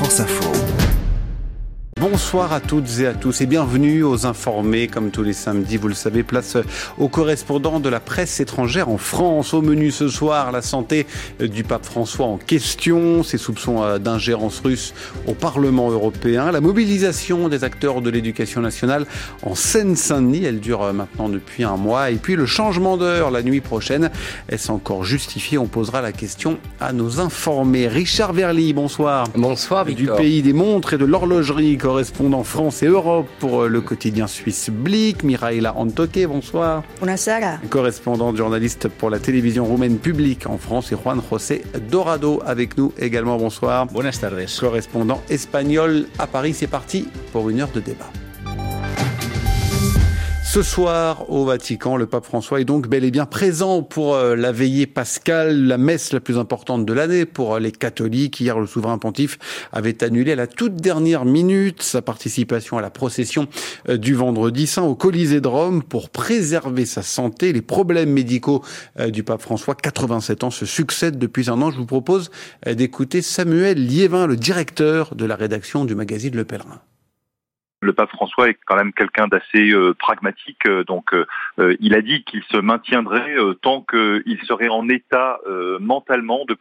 France Info. Bonsoir à toutes et à tous et bienvenue aux Informés. Comme tous les samedis, vous le savez, place aux correspondants de la presse étrangère en France. Au menu ce soir, la santé du pape François en question, ses soupçons d'ingérence russe au Parlement européen, la mobilisation des acteurs de l'éducation nationale en Seine-Saint-Denis, elle dure maintenant depuis un mois, et puis le changement d'heure la nuit prochaine. Est-ce encore justifié? On posera la question à nos informés. Richard Verly, bonsoir. Bonsoir Victor. Du pays des montres et de l'horlogerie, correspondant France et Europe pour le quotidien suisse Blick. Miraela Antoque, bonsoir. Buonasera. Correspondante journaliste pour la télévision roumaine publique en France, et Juan José Dorado avec nous également, bonsoir. Buenas tardes. Correspondant espagnol à Paris. C'est parti pour une heure de débat. Ce soir, au Vatican, le pape François est donc bel et bien présent pour la veillée pascale, la messe la plus importante de l'année pour les catholiques. Hier, le souverain pontife avait annulé à la toute dernière minute sa participation à la procession du Vendredi Saint au Colisée de Rome pour préserver sa santé. Les problèmes médicaux du pape François, 87 ans, se succèdent depuis un an. Je vous propose d'écouter Samuel Liévin, le directeur de la rédaction du magazine Le Pèlerin. Le pape François est quand même quelqu'un d'assez pragmatique, donc il a dit qu'il se maintiendrait tant qu'il serait en état mentalement de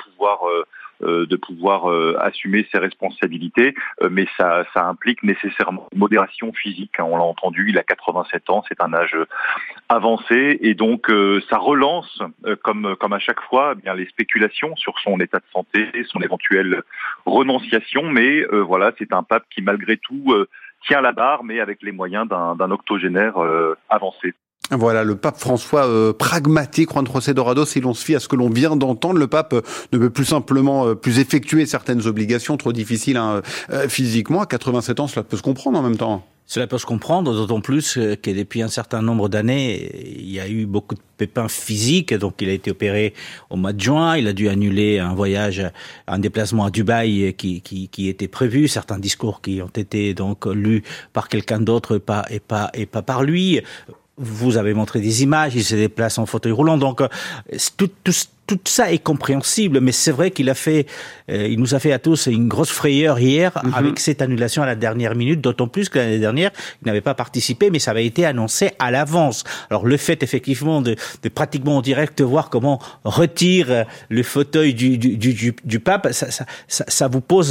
pouvoir assumer ses responsabilités, mais ça implique nécessairement une modération physique. On l'a entendu, il a 87 ans, c'est un âge avancé, et donc ça relance, comme à chaque fois, eh bien les spéculations sur son état de santé, son éventuelle renonciation, mais voilà, c'est un pape qui malgré tout tient la barre, mais avec les moyens d'un octogénaire avancé. Voilà, le pape François pragmatique, Juan José Dorado, si l'on se fie à ce que l'on vient d'entendre, le pape ne peut plus simplement plus effectuer certaines obligations trop difficiles physiquement. À 87 ans, cela peut se comprendre en même temps. Cela peut se comprendre, d'autant plus que depuis un certain nombre d'années, il y a eu beaucoup de pépins physiques. Donc, il a été opéré au mois de juin. Il a dû annuler un déplacement à Dubaï qui était prévu. Certains discours qui ont été donc lus par quelqu'un d'autre et pas par lui. Vous avez montré des images. Il se déplace en fauteuil roulant. Donc, tout ça est compréhensible, mais c'est vrai qu'il il nous a fait à tous une grosse frayeur hier avec cette annulation à la dernière minute, d'autant plus que l'année dernière, il n'avait pas participé, mais ça avait été annoncé à l'avance. Alors le fait effectivement de pratiquement en direct voir comment retire le fauteuil du pape, ça vous pose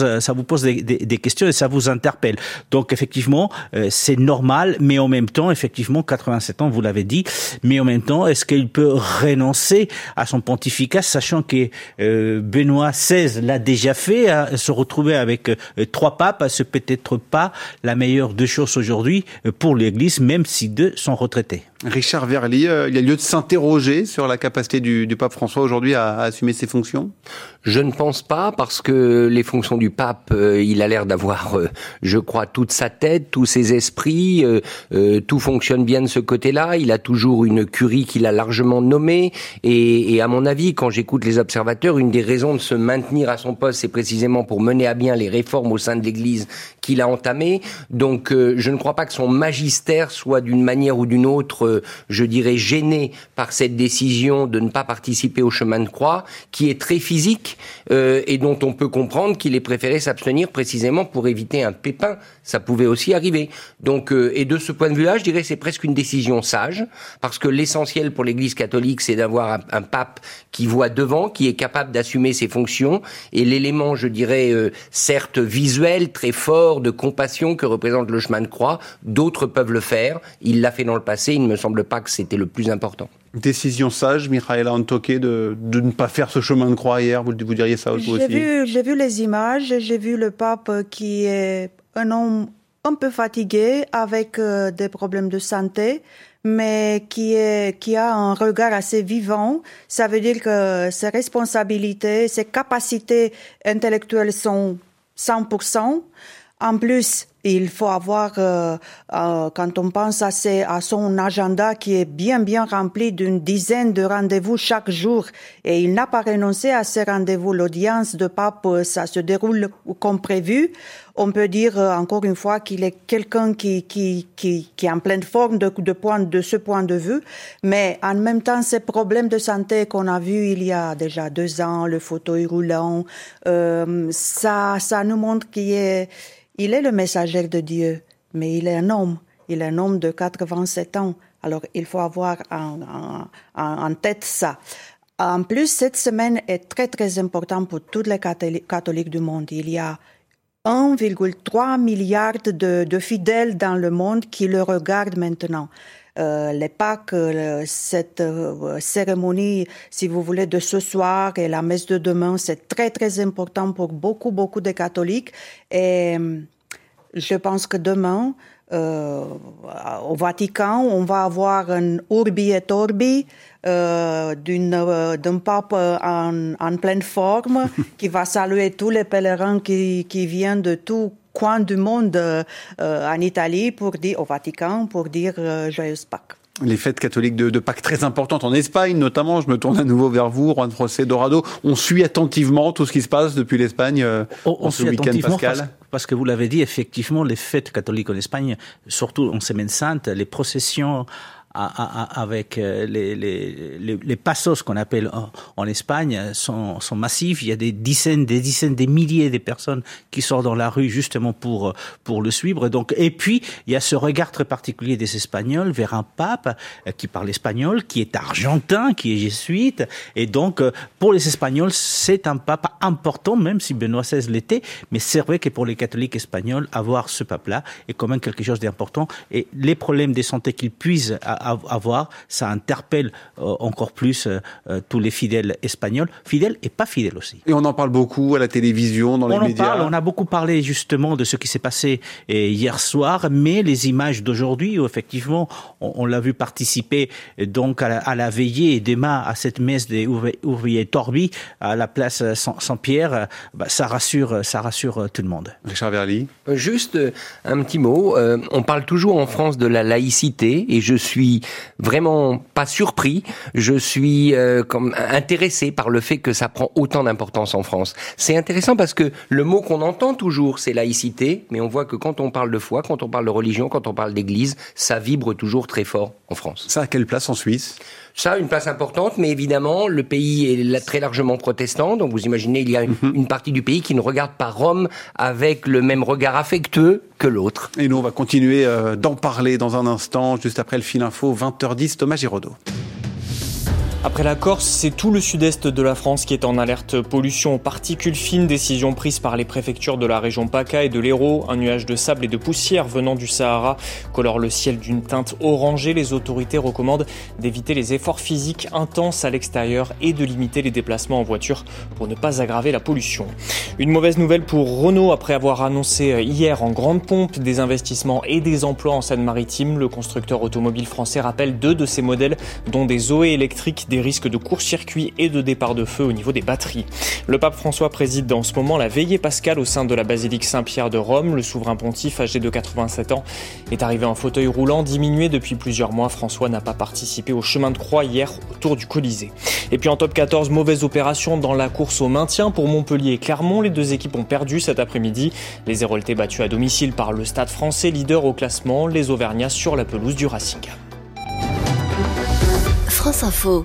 des questions et ça vous interpelle. Donc effectivement, c'est normal, mais en même temps, effectivement, 87 ans, vous l'avez dit, mais en même temps, est-ce qu'il peut renoncer à son pontificat, sachant que Benoît XVI l'a déjà fait, se retrouver avec 3 papes, c'est peut-être pas la meilleure des choses aujourd'hui pour l'Église, même si 2 sont retraités. Richard Verly, il y a lieu de s'interroger sur la capacité du pape François aujourd'hui à assumer ses fonctions? Je ne pense pas, parce que les fonctions du pape, il a l'air d'avoir, je crois, toute sa tête, tous ses esprits, tout fonctionne bien de ce côté-là. Il a toujours une curie qu'il a largement nommée, et à mon avis, quand j'écoute les observateurs, une des raisons de se maintenir à son poste, c'est précisément pour mener à bien les réformes au sein de l'Église qu'il a entamées. Donc, je ne crois pas que son magistère soit d'une manière ou d'une autre, je dirais, gêné par cette décision de ne pas participer au chemin de croix, qui est très physique, et dont on peut comprendre qu'il ait préféré s'abstenir précisément pour éviter un pépin. Ça pouvait aussi arriver. Donc, et de ce point de vue-là, je dirais c'est presque une décision sage, parce que l'essentiel pour l'Église catholique, c'est d'avoir un pape qui voit devant, qui est capable d'assumer ses fonctions, et l'élément, je dirais, certes visuel, très fort, de compassion que représente le chemin de croix, d'autres peuvent le faire. Il l'a fait dans le passé, il ne me semble pas que c'était le plus important. Décision sage, Miraela Antoque, de ne pas faire ce chemin de croix hier, vous diriez ça vous aussi? J'ai vu les images, j'ai vu le pape qui est un homme un peu fatigué avec des problèmes de santé, mais qui a un regard assez vivant. Ça veut dire que ses responsabilités, ses capacités intellectuelles sont 100%. En plus, il faut avoir, quand on pense à son agenda qui est bien rempli d'une dizaine de rendez-vous chaque jour, et il n'a pas renoncé à ces rendez-vous. L'audience de pape, ça se déroule comme prévu. On peut dire encore une fois qu'il est quelqu'un qui est en pleine forme de ce point de vue, mais en même temps, ces problèmes de santé qu'on a vus il y a déjà 2 ans, le fauteuil roulant, ça nous montre qu'il est le messager de Dieu, mais il est un homme. Il est un homme de 87 ans. Alors, il faut avoir en tête ça. En plus, cette semaine est très importante pour tous les catholiques du monde. Il y a 1,3 milliard de fidèles dans le monde qui le regardent maintenant. Les Pâques, cette cérémonie, si vous voulez, de ce soir et la messe de demain, c'est très important pour beaucoup de catholiques. Et je pense que demain, au Vatican, on va avoir un Urbi et Orbi d'un pape en pleine forme qui va saluer tous les pèlerins qui viennent de tout coin du monde en Italie au Vatican pour dire Joyeuse Pâques. Les fêtes catholiques de Pâques très importantes en Espagne, notamment. Je me tourne à nouveau vers vous, Juan José Dorado. On suit attentivement tout ce qui se passe depuis l'Espagne on ce week-end pascal. Parce que vous l'avez dit, effectivement, les fêtes catholiques en Espagne, surtout en Semaine Sainte, les processions avec les pasos qu'on appelle en Espagne sont massifs. Il y a des dizaines, des milliers de personnes qui sortent dans la rue justement pour le suivre. Donc, et puis il y a ce regard très particulier des Espagnols vers un pape qui parle espagnol, qui est argentin, qui est jésuite. Et donc pour les Espagnols, c'est un pape important, même si Benoît XVI l'était. Mais c'est vrai que pour les catholiques espagnols, avoir ce pape-là est quand même quelque chose d'important. Et les problèmes de santé qu'il puisse avoir, ça interpelle encore plus tous les fidèles espagnols, fidèles et pas fidèles aussi. Et on en parle beaucoup à la télévision, dans les médias. On a beaucoup parlé justement de ce qui s'est passé hier soir, mais les images d'aujourd'hui, où effectivement on l'a vu participer donc à la veillée et demain à cette messe des Urbi et Orbi à la place Saint-Pierre, ça rassure tout le monde. Richard Verly. Juste un petit mot. On parle toujours en France de la laïcité et je suis vraiment pas surpris. Je suis intéressé par le fait que ça prend autant d'importance en France. C'est intéressant parce que le mot qu'on entend toujours, c'est laïcité, mais on voit que quand on parle de foi, quand on parle de religion, quand on parle d'église, ça vibre toujours très fort en France. Ça a quelle place en Suisse ? Ça a une place importante, mais évidemment, le pays est très largement protestant. Donc vous imaginez, il y a une partie du pays qui ne regarde pas Rome avec le même regard affectueux que l'autre. Et nous, on va continuer d'en parler dans un instant, juste après le fil info, 20h10, Thomas Giraudot. Après la Corse, c'est tout le sud-est de la France qui est en alerte pollution aux particules fines, décision prise par les préfectures de la région PACA et de l'Hérault. Un nuage de sable et de poussière venant du Sahara colore le ciel d'une teinte orangée. Les autorités recommandent d'éviter les efforts physiques intenses à l'extérieur et de limiter les déplacements en voiture pour ne pas aggraver la pollution. Une mauvaise nouvelle pour Renault après avoir annoncé hier en grande pompe des investissements et des emplois en Seine-Maritime. Le constructeur automobile français rappelle 2 de ses modèles, dont des Zoé électriques, des risques de court-circuit et de départ de feu au niveau des batteries. Le pape François préside en ce moment la veillée pascale au sein de la basilique Saint-Pierre de Rome. Le souverain pontife, âgé de 87 ans, est arrivé en fauteuil roulant, diminué depuis plusieurs mois. François n'a pas participé au chemin de croix hier autour du Colisée. Et puis en top 14, mauvaise opération dans la course au maintien pour Montpellier et Clermont. Les 2 équipes ont perdu cet après-midi. Les Héroltais battus à domicile par le Stade français, leader au classement. Les Auvergnats sur la pelouse du Racing. France Info.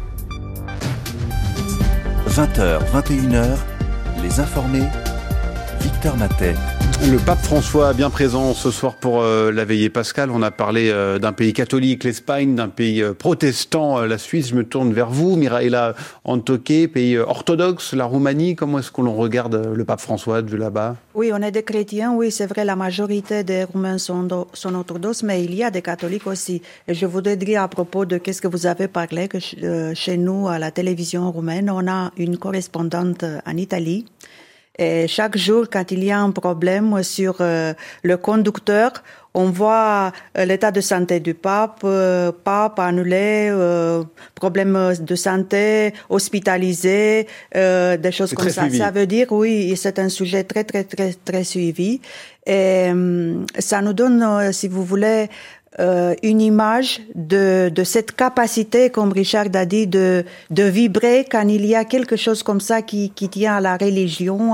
20h, 21h, les informés, Victor Matet. Le pape François bien présent ce soir pour la veillée pascale. On a parlé d'un pays catholique, l'Espagne, d'un pays protestant, la Suisse. Je me tourne vers vous, Miraela Antoque, pays orthodoxe, la Roumanie. Comment est-ce que l'on regarde le pape François de là-bas ? Oui, on est des chrétiens, oui, c'est vrai, la majorité des Roumains sont orthodoxes, mais il y a des catholiques aussi. Et je voudrais dire à propos de qu'est-ce que vous avez parlé, que chez nous, à la télévision roumaine, on a une correspondante en Italie Et chaque jour, quand il y a un problème sur le conducteur, on voit l'état de santé du pape annulé, problème de santé, hospitalisé, des choses comme ça. Suivi. Ça veut dire, oui, c'est un sujet très, très, très, très suivi. Et ça nous donne, si vous voulez, une image de cette capacité, comme Richard a dit, de vibrer quand il y a quelque chose comme ça qui tient à la religion,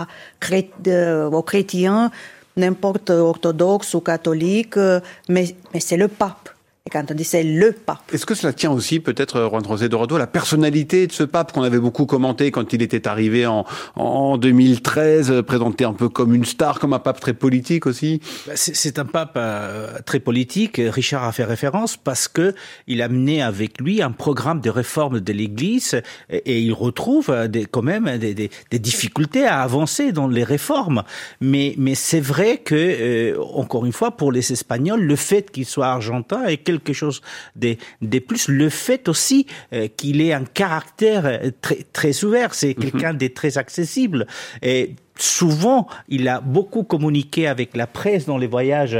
aux chrétiens, n'importe orthodoxe ou catholique, mais c'est le pape. Et quand on dit c'est le pape. Est-ce que cela tient aussi, peut-être, Juan José Dorado, à la personnalité de ce pape qu'on avait beaucoup commenté quand il était arrivé en 2013, présenté un peu comme une star, comme un pape très politique aussi? C'est un pape très politique. Richard a fait référence parce que il a mené avec lui un programme de réforme de l'Église et il retrouve quand même des difficultés à avancer dans les réformes. Mais c'est vrai que, encore une fois, pour les Espagnols, le fait qu'il soit argentin est quelque chose de plus. Le fait aussi qu'il ait un caractère très, très ouvert, c'est quelqu'un de très accessible. Et souvent, il a beaucoup communiqué avec la presse dans les voyages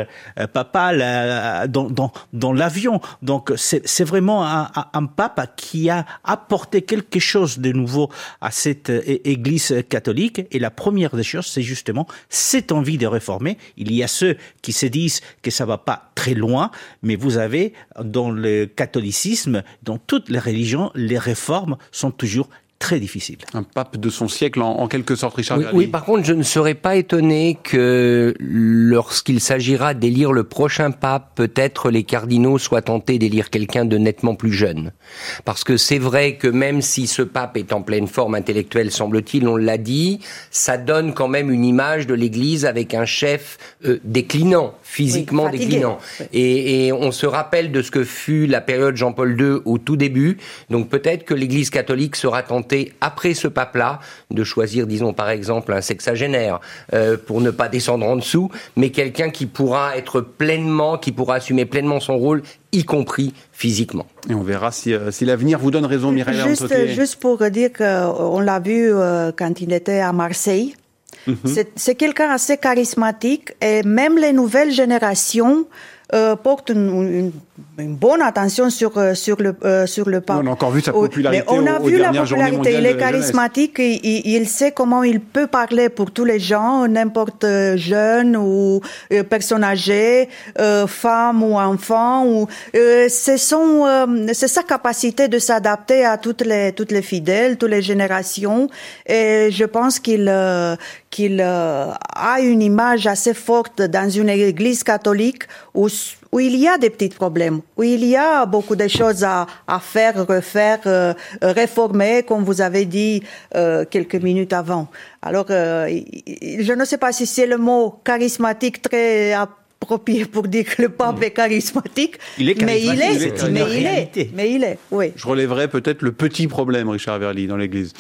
papales, dans l'avion. Donc, c'est vraiment un pape qui a apporté quelque chose de nouveau à cette Église catholique. Et la première des choses, c'est justement cette envie de réformer. Il y a ceux qui se disent que ça va pas très loin, mais vous avez dans le catholicisme, dans toutes les religions, les réformes sont toujours très difficile. Un pape de son siècle, en quelque sorte, Richard Verly. Oui, par contre, je ne serais pas étonné que lorsqu'il s'agira d'élire le prochain pape, peut-être les cardinaux soient tentés d'élire quelqu'un de nettement plus jeune. Parce que c'est vrai que même si ce pape est en pleine forme intellectuelle, semble-t-il, on l'a dit, ça donne quand même une image de l'Église avec un chef déclinant, physiquement déclinant. Oui. Et on se rappelle de ce que fut la période Jean-Paul II au tout début. Donc peut-être que l'Église catholique sera tentée après ce pape-là, de choisir, disons par exemple, un sexagénaire, pour ne pas descendre en dessous, mais quelqu'un qui pourra assumer pleinement son rôle, y compris physiquement. Et on verra si l'avenir vous donne raison, Mireille. Juste pour dire qu'on l'a vu quand il était à Marseille. C'est quelqu'un assez charismatique et même les nouvelles générations portent une bonne attention sur le pape. On a encore vu sa popularité. On a vu la popularité. Il est charismatique. Il sait comment il peut parler pour tous les gens, n'importe jeune ou personne âgée, femme ou enfant. C'est sa capacité de s'adapter à toutes les fidèles, toutes les générations. Et je pense qu'il a une image assez forte dans une église catholique où il y a des petits problèmes, où il y a beaucoup de choses à faire, refaire, réformer, comme vous avez dit quelques minutes avant. Alors, je ne sais pas si c'est le mot charismatique très approprié pour dire que le pape est charismatique, mais il est, oui. Je relèverais peut-être le petit problème, Richard Verly, dans l'Église.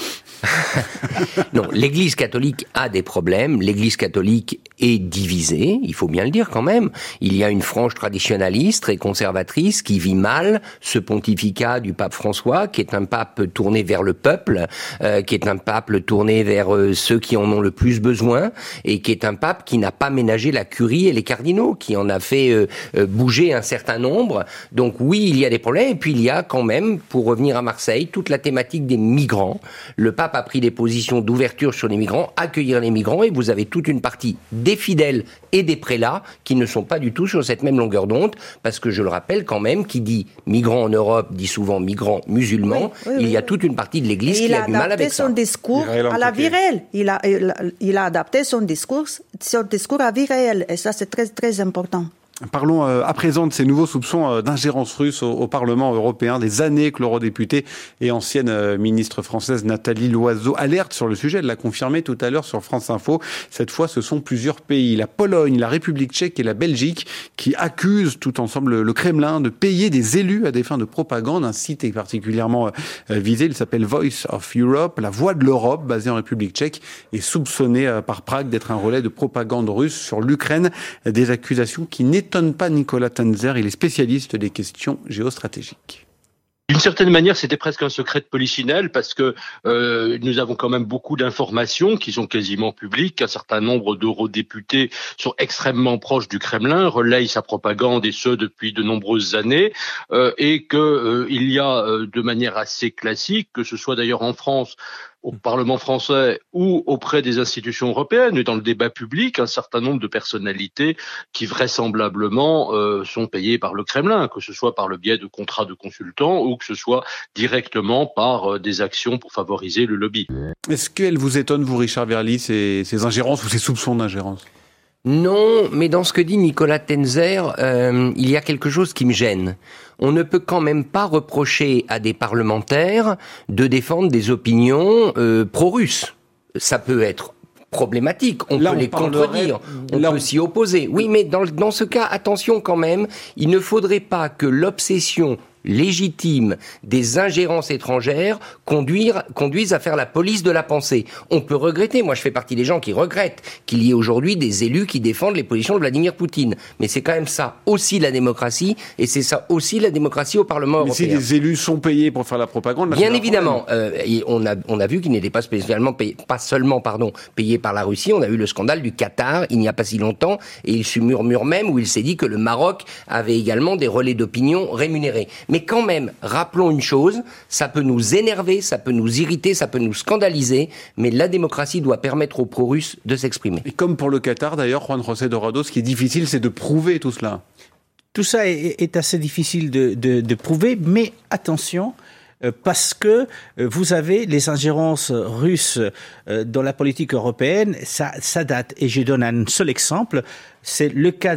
Non, l'Église catholique a des problèmes. L'Église catholique est divisée, il faut bien le dire quand même. Il y a une frange traditionnaliste et conservatrice qui vit mal ce pontificat du pape François, qui est un pape tourné vers le peuple, qui est un pape tourné vers ceux qui en ont le plus besoin, et qui est un pape qui n'a pas ménagé la curie et les cardinaux, qui en a fait bouger un certain nombre. Donc oui, il y a des problèmes, et puis il y a quand même, pour revenir à Marseille, toute la thématique des migrants. Le pape a pris des positions d'ouverture sur les migrants, accueillir les migrants, et vous avez toute une partie des fidèles et des prélats qui ne sont pas du tout sur cette même longueur d'onde, parce que je le rappelle quand même, qui dit migrants en Europe dit souvent migrants musulmans. Il y a toute une partie de l'Église qui a du mal avec ça. Il a adapté son discours à la vie réelle. Il a adapté son discours à la vie réelle, et ça c'est très très important. Parlons à présent de ces nouveaux soupçons d'ingérence russe au Parlement européen. Des années que l'eurodéputée et ancienne ministre française Nathalie Loiseau alerte sur le sujet. Elle l'a confirmé tout à l'heure sur France Info. Cette fois, ce sont plusieurs pays, la Pologne, la République tchèque et la Belgique, qui accusent tout ensemble le Kremlin de payer des élus à des fins de propagande. Un site est particulièrement visé. Il s'appelle Voice of Europe. La Voix de l'Europe, basée en République tchèque, est soupçonnée par Prague d'être un relais de propagande russe sur l'Ukraine. Des accusations qui n'étonnent pas Nicolas Tanzer, il est spécialiste des questions géostratégiques. D'une certaine manière, c'était presque un secret de polichinelle parce que nous avons quand même beaucoup d'informations qui sont quasiment publiques. Un certain nombre d'eurodéputés sont extrêmement proches du Kremlin, relayent sa propagande et ce depuis de nombreuses années, et que il y a de manière assez classique, que ce soit d'ailleurs en France, au Parlement français ou auprès des institutions européennes et dans le débat public, un certain nombre de personnalités qui vraisemblablement sont payées par le Kremlin, que ce soit par le biais de contrats de consultants ou que ce soit directement par des actions pour favoriser le lobby. Est-ce qu'elle vous étonne, vous, Richard Verly, ces ingérences ou ces soupçons d'ingérence ? Non, mais dans ce que dit Nicolas Tenzer, il y a quelque chose qui me gêne. On ne peut quand même pas reprocher à des parlementaires de défendre des opinions pro-russes. Ça peut être problématique, on peut les contredire, on peut s'y opposer. Oui, mais dans ce cas, attention quand même, il ne faudrait pas que l'obsession légitime des ingérences étrangères conduisent à faire la police de la pensée. On peut regretter, moi je fais partie des gens qui regrettent qu'il y ait aujourd'hui des élus qui défendent les positions de Vladimir Poutine. Mais c'est quand même ça aussi la démocratie, et c'est ça aussi la démocratie au Parlement européen. Mais si les élus sont payés pour faire la propagande... Bien évidemment, et on a vu qu'ils n'étaient pas seulement payés par la Russie, on a eu le scandale du Qatar il n'y a pas si longtemps, et il se murmure même où il s'est dit que le Maroc avait également des relais d'opinion rémunérés. Mais quand même, rappelons une chose, ça peut nous énerver, ça peut nous irriter, ça peut nous scandaliser, mais la démocratie doit permettre aux pro-russes de s'exprimer. Et comme pour le Qatar, d'ailleurs, Juan José Dorado, ce qui est difficile, c'est de prouver tout cela. Tout ça est assez difficile de prouver, mais attention, parce que vous avez les ingérences russes dans la politique européenne, ça date. Et je donne un seul exemple. C'est le cas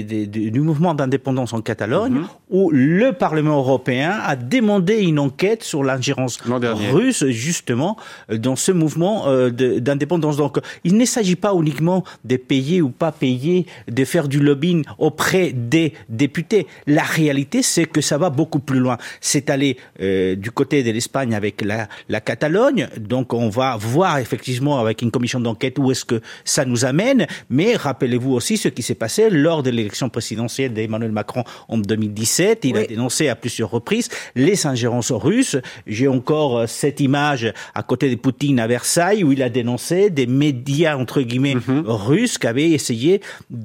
du mouvement d'indépendance en Catalogne, où le Parlement européen a demandé une enquête sur l'ingérence russe, justement, dans ce mouvement d'indépendance. Donc, il ne s'agit pas uniquement de payer ou pas payer, de faire du lobbying auprès des députés. La réalité, c'est que ça va beaucoup plus loin. C'est aller du côté de l'Espagne avec la Catalogne. Donc, on va voir effectivement avec une commission d'enquête où est-ce que ça nous amène. Mais rappelez-vous aussi ce qui s'est passé lors de l'élection présidentielle d'Emmanuel Macron en 2017. Il a dénoncé à plusieurs reprises les ingérences russes. J'ai encore cette image à côté de Poutine à Versailles où il a dénoncé des médias entre guillemets russes qui avaient essayé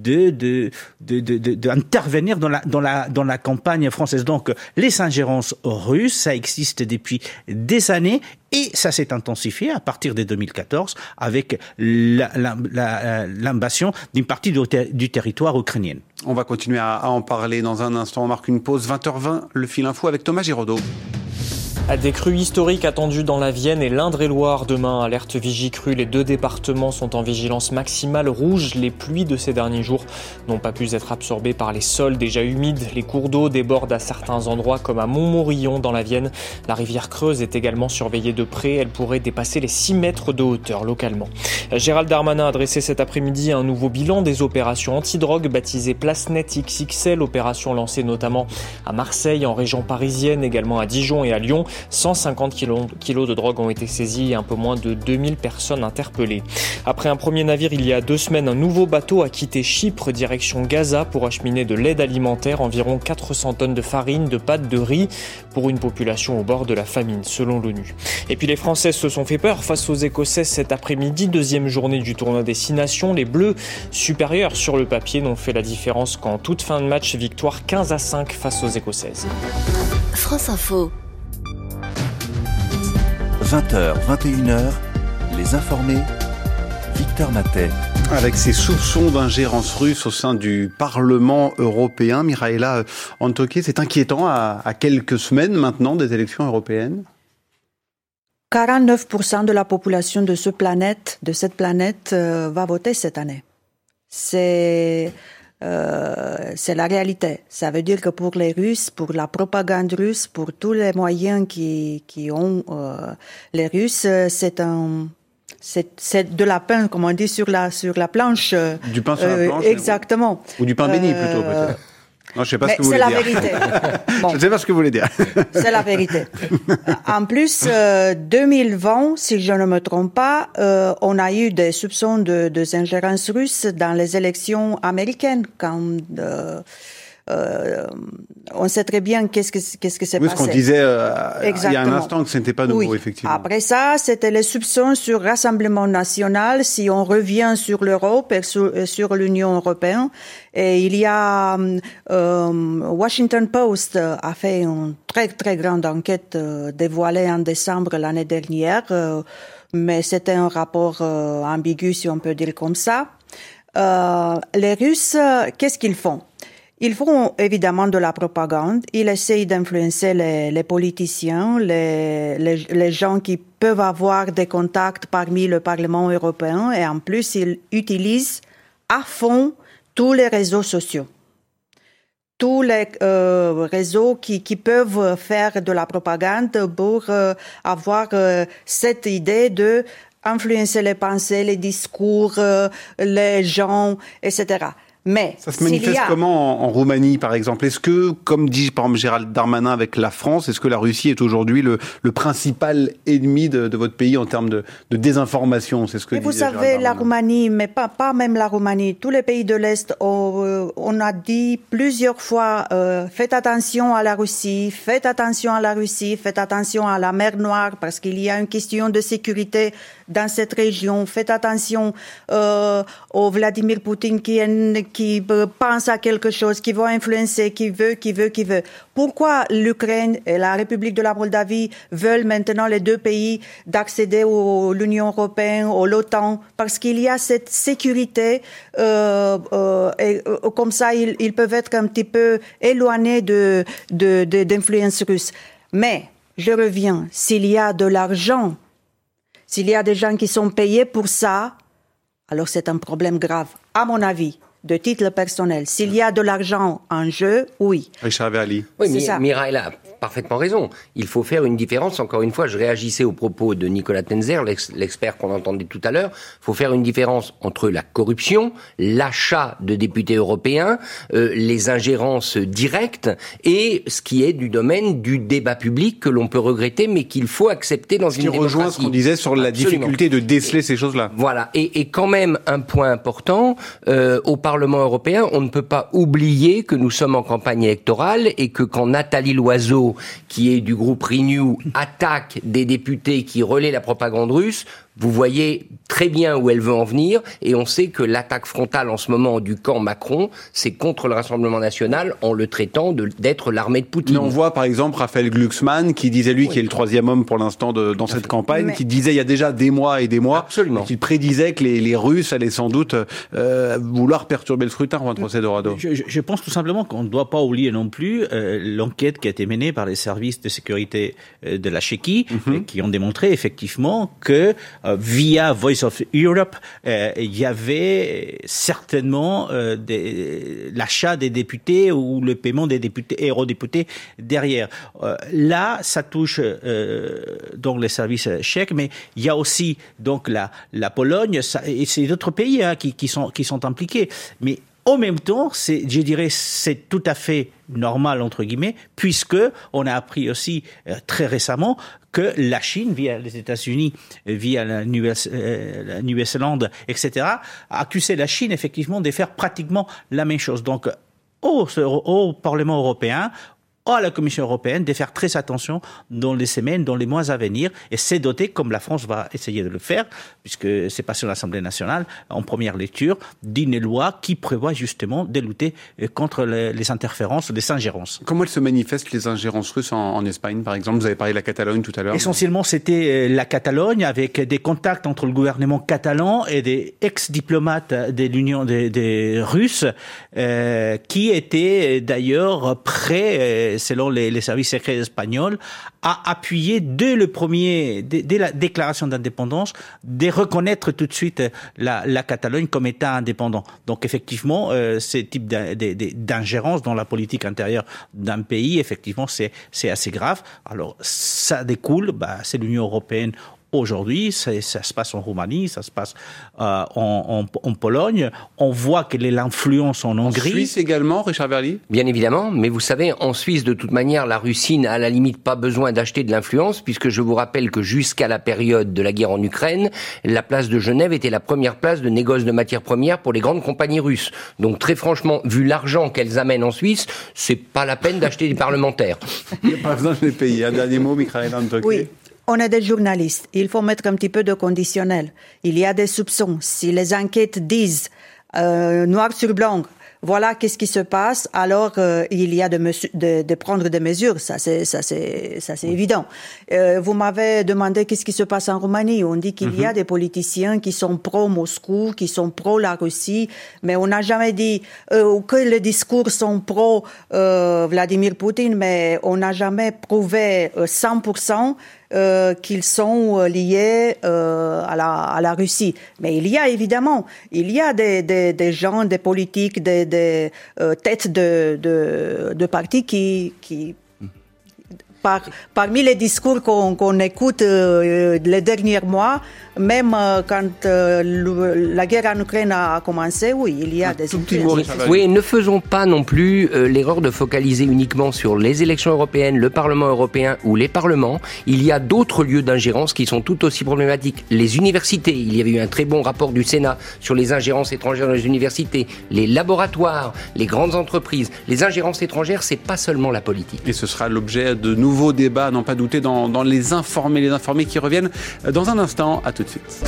d'intervenir dans la campagne française. Donc les ingérences russes, ça existe depuis des années. Et ça s'est intensifié à partir de 2014 avec l'invasion d'une partie du territoire ukrainien. On va continuer à en parler dans un instant. On marque une pause, 20h20, le fil info avec Thomas Giraudot. Des crues historiques attendues dans la Vienne et l'Indre-et-Loire demain. Alerte Vigicrue, les deux départements sont en vigilance maximale rouge. Les pluies de ces derniers jours n'ont pas pu être absorbées par les sols déjà humides. Les cours d'eau débordent à certains endroits comme à Montmorillon dans la Vienne. La rivière Creuse est également surveillée de près. Elle pourrait dépasser les 6 mètres de hauteur localement. Gérald Darmanin a dressé cet après-midi un nouveau bilan des opérations antidrogue baptisées Place-Net XXL. Opération lancée notamment à Marseille, en région parisienne, également à Dijon et à Lyon. 150 kilos de drogue ont été saisis et un peu moins de 2000 personnes interpellées. Après un premier navire il y a 2 semaines, un nouveau bateau a quitté Chypre direction Gaza pour acheminer de l'aide alimentaire, environ 400 tonnes de farine, de pâtes, de riz pour une population au bord de la famine selon l'ONU. Et puis les Français se sont fait peur face aux Écossais cet après-midi, deuxième journée du tournoi des 6 nations. Les Bleus, supérieurs sur le papier, n'ont fait la différence qu'en toute fin de match, victoire 15-5 face aux Écossaises. France Info. 20h, 21h, les informés, Victor Matet. Avec ces soupçons d'ingérence russe au sein du Parlement européen, Miraela Antoké, c'est inquiétant à quelques semaines maintenant des élections européennes. 49% de la population de cette planète va voter cette année. C'est la réalité. Ça veut dire que pour les Russes, pour la propagande russe, pour tous les moyens qui ont les Russes, c'est de la pain, comme on dit, sur la planche. Du pain sur la planche. Exactement. Ou du pain béni plutôt peut-être. Non, je sais pas ce que vous voulez dire. C'est la vérité. Bon. Je sais pas ce que vous voulez dire. C'est la vérité. En plus, 2020, si je ne me trompe pas, on a eu des soupçons de ingérence russe dans les élections américaines quand on sait très bien qu'est-ce que s'est passé. Oui, ce qu'on disait il y a un instant, que ce n'était pas nouveau, effectivement. Après ça, c'était les soupçons sur Rassemblement national, si on revient sur l'Europe et sur l'Union européenne. Et il y a Washington Post a fait une très très grande enquête dévoilée en décembre l'année dernière, mais c'était un rapport ambigu, si on peut dire comme ça. Les Russes, qu'est-ce qu'ils font? Ils font évidemment de la propagande. Ils essayent d'influencer les politiciens, les gens qui peuvent avoir des contacts parmi le Parlement européen. Et en plus, ils utilisent à fond tous les réseaux sociaux. Tous les réseaux qui peuvent faire de la propagande pour avoir cette idée de influencer les pensées, les discours, les gens, etc. Mais ça se manifeste comment en Roumanie, par exemple? Est-ce que, comme dit par exemple Gérald Darmanin avec la France, est-ce que la Russie est aujourd'hui le principal ennemi de votre pays en termes de désinformation? C'est ce que vous savez, la Roumanie, mais pas même la Roumanie, tous les pays de l'Est, on a dit plusieurs fois, faites attention à la Russie, faites attention à la Russie, faites attention à la mer Noire, parce qu'il y a une question de sécurité dans cette région, faites attention au Vladimir Poutine qui pense à quelque chose, qui veut influencer, qui veut. Pourquoi l'Ukraine et la République de la Moldavie veulent maintenant les deux pays d'accéder à l'Union européenne, à l'OTAN? Parce qu'il y a cette sécurité et comme ça, ils peuvent être un petit peu éloignés d'influence russe. Mais, je reviens, s'il y a de l'argent, s'il y a des gens qui sont payés pour ça, alors c'est un problème grave, à mon avis. De titre personnel. S'il y a de l'argent en jeu, oui. Richard Verly. Oui, Mireille a parfaitement raison. Il faut faire une différence. Encore une fois, je réagissais aux propos de Nicolas Tenzer, l'expert qu'on entendait tout à l'heure. Il faut faire une différence entre la corruption, l'achat de députés européens, les ingérences directes et ce qui est du domaine du débat public que l'on peut regretter, mais qu'il faut accepter dans une démocratie. Qui rejoint ce qu'on disait sur la difficulté de déceler ces choses-là. Voilà. Et quand même, un point important, au Parlement européen, on ne peut pas oublier que nous sommes en campagne électorale et que quand Nathalie Loiseau, qui est du groupe Renew, attaque des députés qui relaient la propagande russe, vous voyez très bien où elle veut en venir, et on sait que l'attaque frontale en ce moment du camp Macron, c'est contre le Rassemblement national en le traitant d'être l'armée de Poutine. Mais on voit par exemple Raphaël Glucksmann qui disait, lui, qui est le troisième homme pour l'instant dans cette campagne, qui disait il y a déjà des mois et des mois, qui prédisait que les Russes allaient sans doute vouloir perturber le scrutin, Juan José Dorado. Je pense tout simplement qu'on ne doit pas oublier non plus l'enquête qui a été menée par les services de sécurité de la Tchéquie, qui ont démontré effectivement que via Voice of Europe, il y avait certainement l'achat des députés ou le paiement des députés, eurodéputés derrière. Là, ça touche donc les services tchèques, mais il y a aussi donc la Pologne et c'est d'autres pays qui sont impliqués. Mais en même temps, je dirais, c'est tout à fait normal, entre guillemets, puisque on a appris aussi très récemment que la Chine, via les États-Unis, via la Nouvelle-Zélande, etc., a accusé la Chine, effectivement, de faire pratiquement la même chose. Donc, au Parlement européen, à la Commission européenne de faire très attention dans les semaines, dans les mois à venir, et c'est doté, comme la France va essayer de le faire, puisque c'est passé à l'Assemblée nationale, en première lecture, d'une loi qui prévoit justement de lutter contre les interférences, les ingérences. Comment elles se manifestent, les ingérences russes en Espagne, par exemple? Vous avez parlé de la Catalogne tout à l'heure. Essentiellement, c'était la Catalogne, avec des contacts entre le gouvernement catalan et des ex-diplomates de l'Union des Russes, qui étaient d'ailleurs prêts, selon les services secrets espagnols, à appuyer dès la déclaration d'indépendance, de reconnaître tout de suite la Catalogne comme État indépendant. Donc effectivement, ce type d'ingérence dans la politique intérieure d'un pays, effectivement, c'est assez grave. Alors ça découle, c'est l'Union européenne aujourd'hui, ça se passe en Roumanie, ça se passe en Pologne. On voit quelle est l'influence en Hongrie. En Suisse également, Richard Verly ? Bien évidemment, mais vous savez, en Suisse, de toute manière, la Russie n'a à la limite pas besoin d'acheter de l'influence, puisque je vous rappelle que jusqu'à la période de la guerre en Ukraine, la place de Genève était la première place de négoce de matières premières pour les grandes compagnies russes. Donc très franchement, vu l'argent qu'elles amènent en Suisse, c'est pas la peine d'acheter des parlementaires. Il n'y a pas besoin de les payer. Un dernier mot, Michaëla Hantoke. Oui. On est des journalistes. Il faut mettre un petit peu de conditionnel. Il y a des soupçons. Si les enquêtes disent noir sur blanc, voilà qu'est-ce qui se passe, alors il y a de prendre des mesures. Ça c'est évident. Vous m'avez demandé qu'est-ce qui se passe en Roumanie. On dit qu'il y a des politiciens qui sont pro-Moscou, qui sont pro-la Russie, mais on n'a jamais dit que les discours sont pro-Vladimir Poutine, mais on n'a jamais prouvé 100% qu'ils sont liés à la Russie. Mais il y a évidemment, des gens, des politiques, des têtes de partis qui parmi les discours qu'on écoute les derniers mois, même quand la guerre en Ukraine a commencé, oui, il y a des influences. Oui, ne faisons pas non plus l'erreur de focaliser uniquement sur les élections européennes, le Parlement européen ou les parlements. Il y a d'autres lieux d'ingérence qui sont tout aussi problématiques. Les universités, il y avait eu un très bon rapport du Sénat sur les ingérences étrangères dans les universités, les laboratoires, les grandes entreprises. Les ingérences étrangères, c'est pas seulement la politique. Et ce sera l'objet de nouveaux débats, n'en pas douter, dans les informés qui reviennent dans un instant. À tout de suite.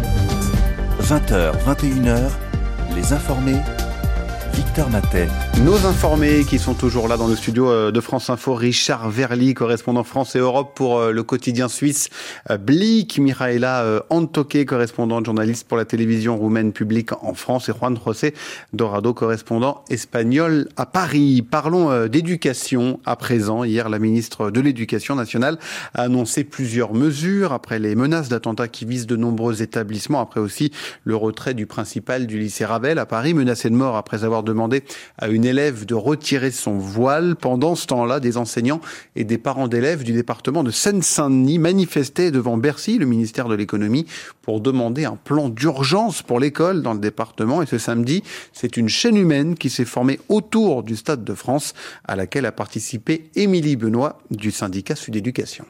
20h, 21h, les informés, Victor Matet. Nos informés qui sont toujours là dans le studio de France Info, Richard Verly, correspondant France et Europe pour le quotidien suisse Blick, Michaëla Hantoke, correspondante journaliste pour la télévision roumaine publique en France, et Juan José Dorado, correspondant espagnol à Paris. Parlons d'éducation à présent. Hier, la ministre de l'Éducation nationale a annoncé plusieurs mesures après les menaces d'attentats qui visent de nombreux établissements, après aussi le retrait du principal du lycée Ravel à Paris, menacé de mort après avoir demandé à une élève de retirer son voile. Pendant ce temps-là, des enseignants et des parents d'élèves du département de Seine-Saint-Denis manifestaient devant Bercy, le ministère de l'économie, pour demander un plan d'urgence pour l'école dans le département. Et ce samedi, c'est une chaîne humaine qui s'est formée autour du Stade de France, à laquelle a participé Émilie Benoît du syndicat Sud Éducation.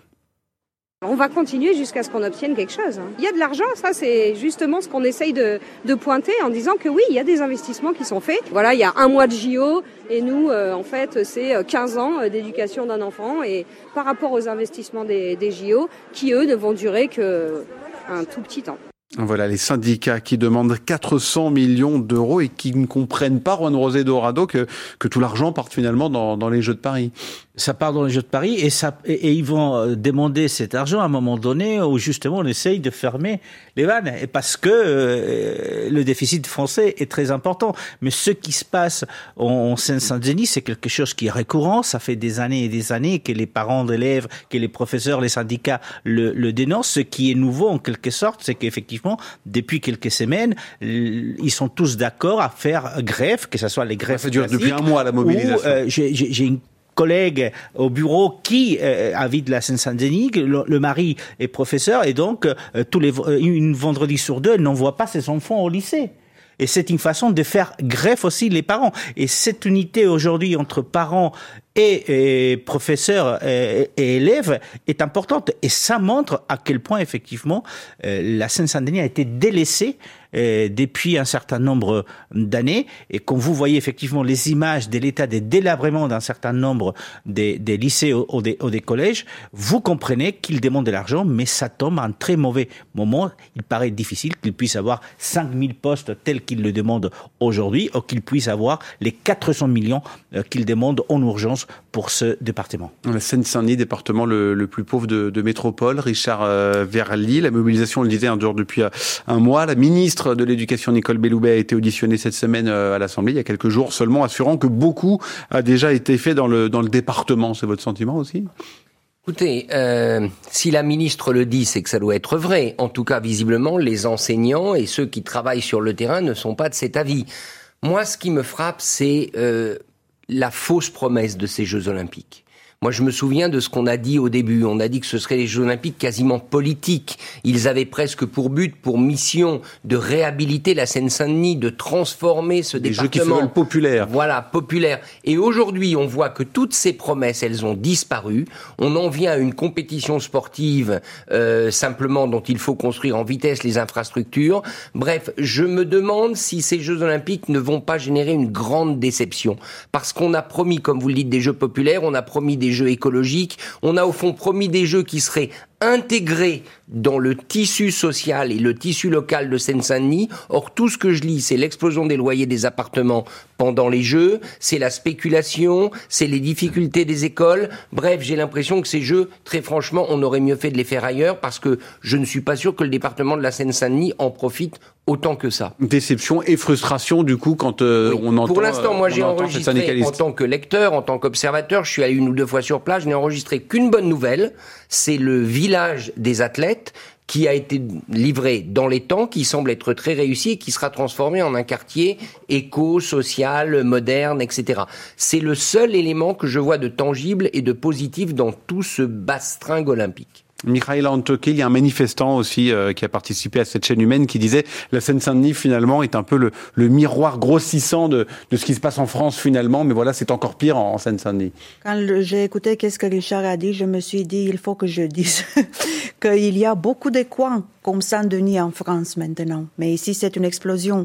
On va continuer jusqu'à ce qu'on obtienne quelque chose. Il y a de l'argent, ça c'est justement ce qu'on essaye de pointer en disant que oui, il y a des investissements qui sont faits. Voilà, il y a un mois de JO et nous, en fait, c'est 15 ans d'éducation d'un enfant, et par rapport aux investissements des JO qui, eux, ne vont durer qu'un tout petit temps. Voilà les syndicats qui demandent 400 millions d'euros et qui ne comprennent pas, Juan José Dorado, que tout l'argent parte finalement dans les Jeux de Paris. Ça part dans les Jeux de Paris et ils vont demander cet argent à un moment donné où justement on essaye de fermer les vannes, et parce que le déficit français est très important. Mais ce qui se passe en Seine-Saint-Denis, c'est quelque chose qui est récurrent. Ça fait des années et des années que les parents d'élèves, que les professeurs, les syndicats le dénoncent. Ce qui est nouveau en quelque sorte, c'est qu'effectivement, depuis quelques semaines, ils sont tous d'accord à faire grève, que ce soit les grèves classiques. Ça dure depuis un mois la mobilisation. J'ai une collègue au bureau qui habite la Seine-Saint-Denis, le mari est professeur, et donc une vendredi sur deux, elle n'envoie pas ses enfants au lycée. Et c'est une façon de faire greffe aussi les parents. Et cette unité aujourd'hui entre parents et professeurs et élèves est importante. Et ça montre à quel point, effectivement, la Seine-Saint-Denis a été délaissée depuis un certain nombre d'années. Et quand vous voyez effectivement les images de l'état des délabrements d'un certain nombre des lycées ou des collèges, vous comprenez qu'ils demandent de l'argent, mais ça tombe à un très mauvais moment. Il paraît difficile qu'ils puissent avoir 5000 postes tels qu'ils le demandent aujourd'hui, ou qu'ils puissent avoir les 400 millions qu'ils demandent en urgence pour ce département. La Seine-Saint-Denis, département le plus pauvre de métropole. Richard Verly, la mobilisation, on le disait, dure depuis un mois. La ministre de l'Éducation, Nicole Belloubet, a été auditionnée cette semaine à l'Assemblée, il y a quelques jours seulement, assurant que beaucoup a déjà été fait dans le département. C'est votre sentiment aussi ? Écoutez, si la ministre le dit, c'est que ça doit être vrai. En tout cas, visiblement, les enseignants et ceux qui travaillent sur le terrain ne sont pas de cet avis. Moi, ce qui me frappe, c'est la fausse promesse de ces Jeux Olympiques. Moi, je me souviens de ce qu'on a dit au début. On a dit que ce seraient les Jeux Olympiques quasiment politiques. Ils avaient presque pour but, pour mission, de réhabiliter la Seine-Saint-Denis, de transformer ce département. Des Jeux qui se veulent populaires. Voilà, populaire. Et aujourd'hui, on voit que toutes ces promesses, elles ont disparu. On en vient à une compétition sportive simplement dont il faut construire en vitesse les infrastructures. Bref, je me demande si ces Jeux Olympiques ne vont pas générer une grande déception. Parce qu'on a promis, comme vous le dites, des Jeux populaires, on a promis des Jeux écologiques, on a au fond promis des Jeux qui seraient intégrés dans le tissu social et le tissu local de Seine-Saint-Denis. Or, tout ce que je lis, c'est l'explosion des loyers des appartements pendant les Jeux, c'est la spéculation, c'est les difficultés des écoles. Bref, j'ai l'impression que ces Jeux, très franchement, on aurait mieux fait de les faire ailleurs parce que je ne suis pas sûr que le département de la Seine-Saint-Denis en profite autant que ça. Déception et frustration, du coup, quand on entend... Pour l'instant, moi, j'ai enregistré en tant que lecteur, en tant qu'observateur, je suis allé 1 ou 2 fois sur place, je n'ai enregistré qu'une bonne nouvelle, c'est le village des athlètes qui a été livré dans les temps, qui semble être très réussi et qui sera transformé en un quartier éco, social, moderne, etc. C'est le seul élément que je vois de tangible et de positif dans tout ce bastringue olympique. Michaela Hantöke, il y a un manifestant aussi qui a participé à cette chaîne humaine qui disait la Seine-Saint-Denis finalement est un peu le miroir grossissant de ce qui se passe en France finalement, mais voilà, c'est encore pire en Seine-Saint-Denis. Quand j'ai écouté qu'est-ce que Richard a dit, je me suis dit il faut que je dise qu'il y a beaucoup de coins comme Saint-Denis en France maintenant, mais ici c'est une explosion.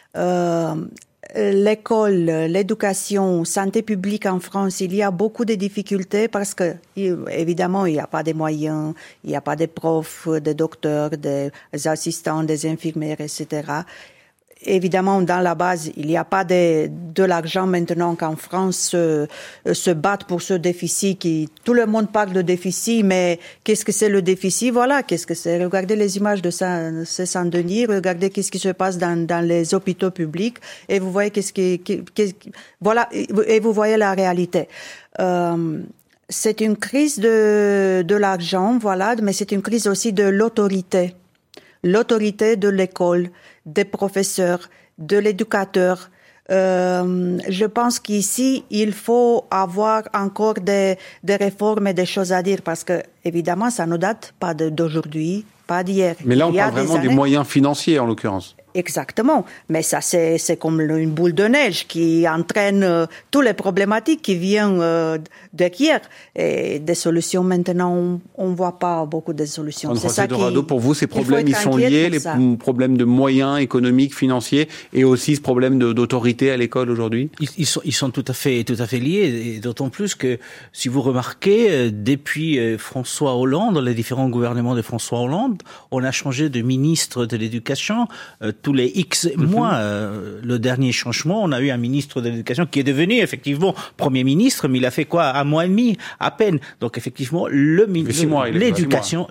L'école, l'éducation, santé publique en France, il y a beaucoup de difficultés parce que, évidemment, il n'y a pas de moyens, il n'y a pas de profs, de docteurs, des assistants, des infirmières, etc. Évidemment, dans la base, il n'y a pas de l'argent maintenant qu'en France se battent pour ce déficit tout le monde parle de déficit, mais qu'est-ce que c'est le déficit? Voilà, qu'est-ce que c'est? Regardez les images de Saint-Denis, regardez qu'est-ce qui se passe dans les hôpitaux publics et vous voyez voilà, et vous voyez la réalité. C'est une crise de l'argent, voilà, mais c'est une crise aussi de l'autorité. L'autorité de l'école, des professeurs, de l'éducateur. Je pense qu'ici, il faut avoir encore des réformes et des choses à dire parce que, évidemment, ça ne date pas d'aujourd'hui, pas d'hier. Mais là, on parle vraiment des moyens financiers, en l'occurrence. Exactement. Mais ça, c'est comme une boule de neige qui entraîne toutes les problématiques qui viennent d'hier. Et des solutions, maintenant, on ne voit pas beaucoup de solutions. C'est ça pour vous, ces problèmes, ils sont liés, les problèmes de moyens économiques, financiers, et aussi ce problème d'autorité à l'école aujourd'hui? Ils sont tout à fait liés, et d'autant plus que, si vous remarquez, depuis François Hollande, les différents gouvernements de François Hollande, on a changé de ministre de l'Éducation tous les X mois. Le dernier changement, on a eu un ministre de l'Éducation qui est devenu effectivement Premier ministre, mais il a fait quoi? 1 mois et demi, à peine. Donc effectivement, l'éducation,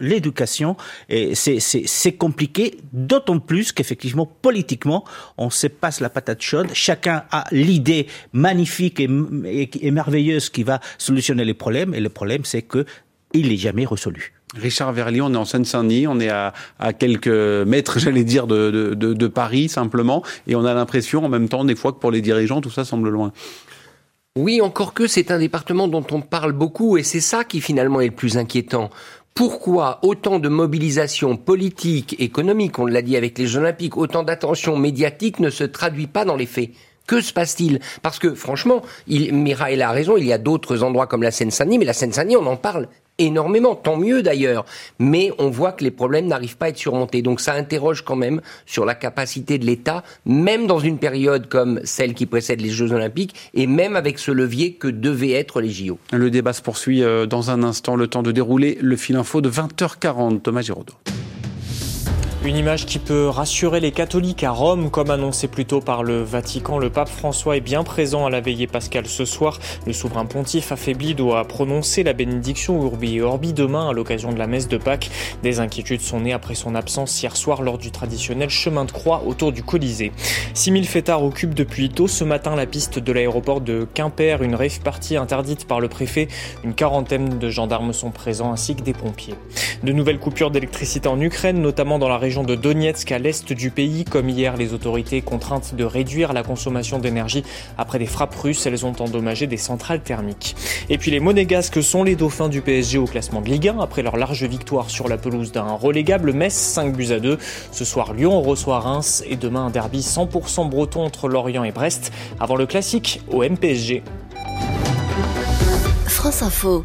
c'est compliqué, d'autant plus qu'effectivement, politiquement, on se passe la patate chaude. Chacun a l'idée magnifique et merveilleuse qui va solutionner les problèmes, et le problème, c'est que il n'est jamais résolu. Richard Verly, on est en Seine-Saint-Denis, on est à quelques mètres, j'allais dire, de Paris, simplement, et on a l'impression, en même temps, des fois, que pour les dirigeants, tout ça semble loin. Oui, encore que c'est un département dont on parle beaucoup, et c'est ça qui, finalement, est le plus inquiétant. Pourquoi autant de mobilisation politique, économique, on l'a dit avec les Jeux Olympiques, autant d'attention médiatique ne se traduit pas dans les faits? Que se passe-t-il? Parce que, franchement, Mireille a raison, il y a d'autres endroits comme la Seine-Saint-Denis, mais la Seine-Saint-Denis, on en parle énormément, tant mieux d'ailleurs. Mais on voit que les problèmes n'arrivent pas à être surmontés. Donc ça interroge quand même sur la capacité de l'État, même dans une période comme celle qui précède les Jeux Olympiques, et même avec ce levier que devaient être les JO. Le débat se poursuit dans un instant, le temps de dérouler le fil info de 20h40. Thomas Giraudot. Une image qui peut rassurer les catholiques à Rome, comme annoncé plus tôt par le Vatican. Le pape François est bien présent à la veillée pascale ce soir. Le souverain pontife affaibli doit prononcer la bénédiction Urbi et Orbi demain à l'occasion de la messe de Pâques. Des inquiétudes sont nées après son absence hier soir lors du traditionnel chemin de croix autour du Colisée. 6000 fêtards occupent depuis tôt ce matin la piste de l'aéroport de Quimper. Une rave party interdite par le préfet. Une quarantaine de gendarmes sont présents ainsi que des pompiers. De nouvelles coupures d'électricité en Ukraine, notamment dans la région région de Donetsk à l'est du pays. Comme hier, les autorités contraintes de réduire la consommation d'énergie après des frappes russes. Elles ont endommagé des centrales thermiques. Et puis les Monégasques sont les dauphins du PSG au classement de Ligue 1 après leur large victoire sur la pelouse d'un relégable Metz, 5-2. Ce soir, Lyon reçoit Reims et demain un derby 100% breton entre Lorient et Brest avant le classique au MPSG. France Info.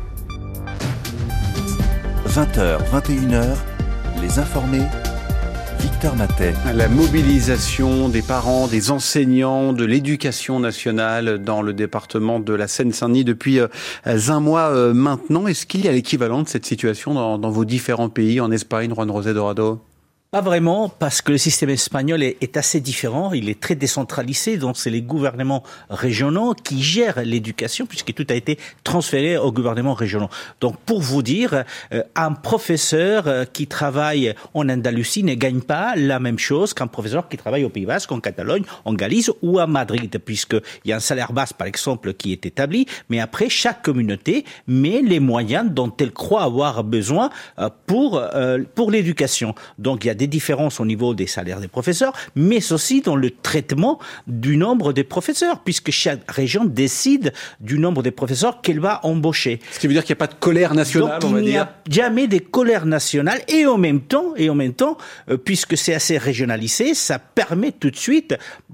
20h, 21h, les informés. Victor Matet. La mobilisation des parents, des enseignants, de l'éducation nationale dans le département de la Seine-Saint-Denis depuis un mois maintenant. Est-ce qu'il y a l'équivalent de cette situation dans vos différents pays, en Espagne, Juan José Dorado ? Pas vraiment, parce que le système espagnol est assez différent, il est très décentralisé, donc c'est les gouvernements régionaux qui gèrent l'éducation, puisque tout a été transféré aux gouvernements régionaux. Donc pour vous dire, un professeur qui travaille en Andalousie ne gagne pas la même chose qu'un professeur qui travaille au Pays Basque, en Catalogne, en Galice ou à Madrid, puisqu'il y a un salaire base, par exemple, qui est établi, mais après, chaque communauté met les moyens dont elle croit avoir besoin pour l'éducation. Donc il y a des différences au niveau des salaires des professeurs, mais aussi dans le traitement du nombre des professeurs, puisque chaque région décide du nombre de professeurs qu'elle va embaucher. Ce qui veut dire qu'il n'y a pas de colère nationale, donc, on va dire. Il n'y a jamais de colère nationale, et en même temps, puisque c'est assez régionalisé, ça permet tout de suite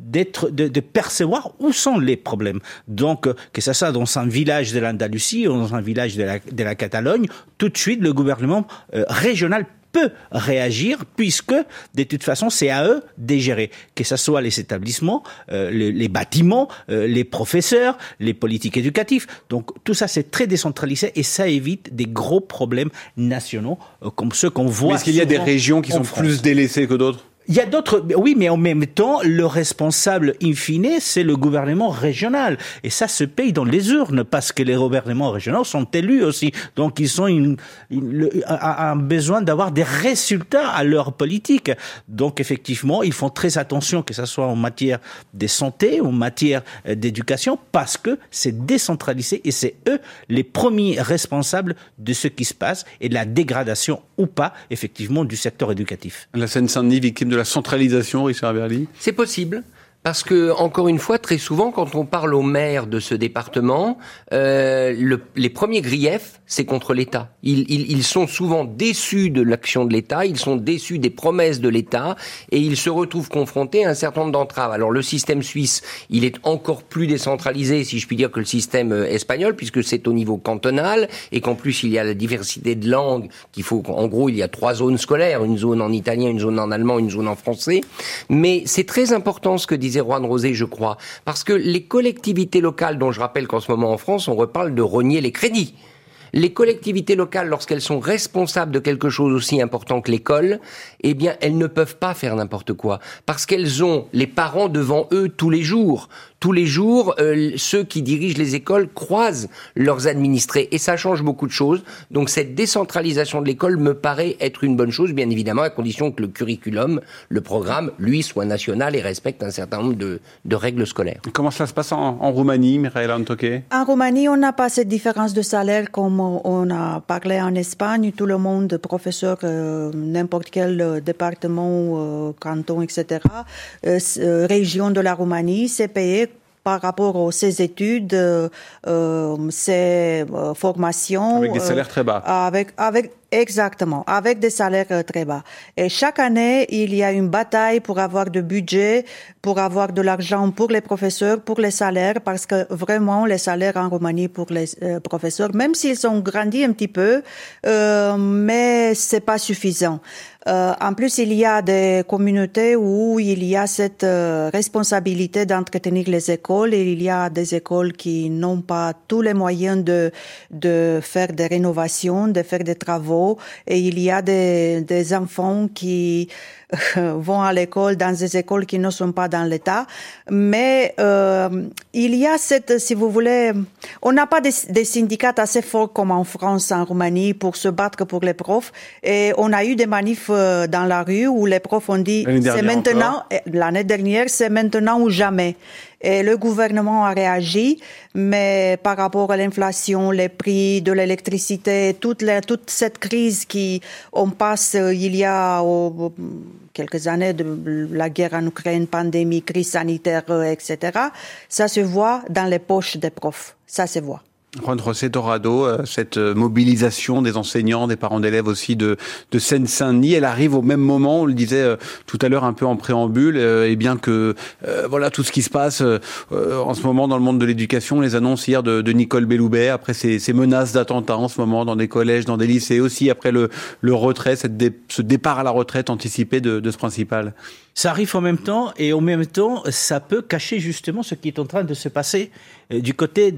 de percevoir où sont les problèmes. Donc, que ça soit dans un village de l'Andalousie ou dans un village de la Catalogne, tout de suite, le gouvernement régional peut réagir, puisque de toute façon c'est à eux de gérer, que ce soit les établissements, les bâtiments, les professeurs, les politiques éducatives. Donc tout ça c'est très décentralisé et ça évite des gros problèmes nationaux comme ceux qu'on voit. Mais est-ce qu'il y a des régions qui sont plus délaissées que d'autres ? Il y a d'autres, oui, mais en même temps, le responsable in fine, c'est le gouvernement régional. Et ça se paye dans les urnes, parce que les gouvernements régionaux sont élus aussi. Donc, ils ont un besoin d'avoir des résultats à leur politique. Donc, effectivement, ils font très attention, que ce soit en matière de santé, en matière d'éducation, parce que c'est décentralisé et c'est eux les premiers responsables de ce qui se passe et de la dégradation ou pas, effectivement, du secteur éducatif. La Seine-Saint-Denis, victime de la centralisation, Richard Verly ? C'est possible. Parce que, encore une fois, très souvent, quand on parle aux maires de ce département, les premiers griefs, c'est contre l'État. Ils sont souvent déçus de l'action de l'État, ils sont déçus des promesses de l'État, et ils se retrouvent confrontés à un certain nombre d'entraves. Alors, le système suisse, il est encore plus décentralisé, si je puis dire, que le système espagnol, puisque c'est au niveau cantonal, et qu'en plus, il y a la diversité de langues, en gros, il y a 3 zones scolaires, une zone en italien, une zone en allemand, une zone en français. Mais c'est très important ce que disait Juan José, je crois, parce que les collectivités locales, dont je rappelle qu'en ce moment en France, on reparle de rogner les crédits. Les collectivités locales, lorsqu'elles sont responsables de quelque chose aussi important que l'école, eh bien, elles ne peuvent pas faire n'importe quoi, parce qu'elles ont les parents devant eux tous les jours. Tous les jours, ceux qui dirigent les écoles croisent leurs administrés, et ça change beaucoup de choses. Donc cette décentralisation de l'école me paraît être une bonne chose, bien évidemment, à condition que le curriculum, le programme, lui, soit national et respecte un certain nombre de règles scolaires. Comment ça se passe en Roumanie, Mihaela Antoche ? En Roumanie, on n'a pas cette différence de salaire comme on a parlé en Espagne. Tout le monde, professeur, n'importe quel département, canton, etc., région de la Roumanie, c'est payé par rapport à ses études, ses formations. Avec des salaires très bas. Exactement, avec des salaires très bas. Et chaque année, il y a une bataille pour avoir de budget, pour avoir de l'argent pour les professeurs, pour les salaires, parce que vraiment, les salaires en Roumanie pour les professeurs, même s'ils ont grandi un petit peu, mais c'est pas suffisant. En plus, il y a des communautés où il y a cette responsabilité d'entretenir les écoles, et il y a des écoles qui n'ont pas tous les moyens de faire des rénovations, de faire des travaux, et il y a des enfants qui vont à l'école dans des écoles qui ne sont pas dans l'État. Mais il y a si vous voulez, on n'a pas des syndicats assez forts comme en France, en Roumanie, pour se battre pour les profs. Et on a eu des manifs dans la rue où les profs ont dit, c'est maintenant, l'année dernière, c'est maintenant ou jamais. Et le gouvernement a réagi, mais par rapport à l'inflation, les prix de l'électricité, toute cette crise on passe il y a quelques années de la guerre en Ukraine, pandémie, crise sanitaire, etc., ça se voit dans les poches des profs. Ça se voit. Juan José Torrado, cette mobilisation des enseignants, des parents d'élèves aussi de Seine-Saint-Denis, elle arrive au même moment, on le disait tout à l'heure un peu en préambule, et bien que voilà tout ce qui se passe en ce moment dans le monde de l'éducation, les annonces hier de Nicole Belloubet, après ces menaces d'attentats en ce moment dans des collèges, dans des lycées, aussi après le retrait, ce départ à la retraite anticipé de ce principal. Ça arrive en même temps, et en même temps, ça peut cacher justement ce qui est en train de se passer du côté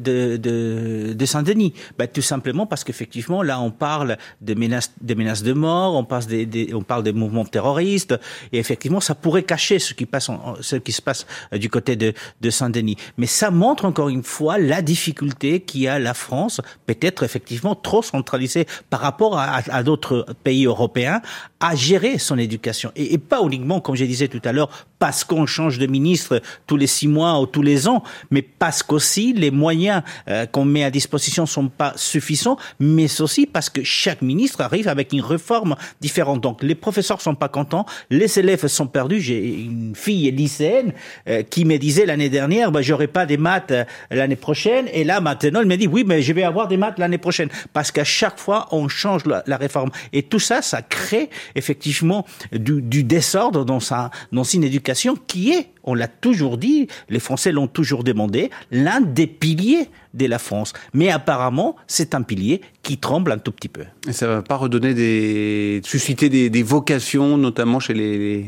de Saint-Denis. Tout simplement parce qu'effectivement, là, on parle des menaces de mort, on parle des mouvements terroristes, et effectivement, ça pourrait cacher ce qui se passe du côté de Saint-Denis. Mais ça montre encore une fois la difficulté qu'il a la France, peut-être effectivement trop centralisée par rapport à d'autres pays européens, à gérer son éducation. Et pas uniquement, comme je disais tout à l'heure, parce qu'on change de ministre tous les 6 mois ou tous les ans, mais parce qu'aussi les moyens qu'on met à disposition sont pas suffisants, mais aussi parce que chaque ministre arrive avec une réforme différente. Donc les professeurs sont pas contents, les élèves sont perdus. J'ai une fille lycéenne qui me disait l'année dernière, j'aurai pas des maths l'année prochaine, et là maintenant elle me dit oui, mais je vais avoir des maths l'année prochaine, parce qu'à chaque fois on change la réforme, et tout ça crée effectivement du désordre dans une éducation qui est, on l'a toujours dit, les Français l'ont toujours demandé, l'un des piliers de la France. Mais apparemment, c'est un pilier qui tremble un tout petit peu. Et ça va pas susciter des vocations, notamment chez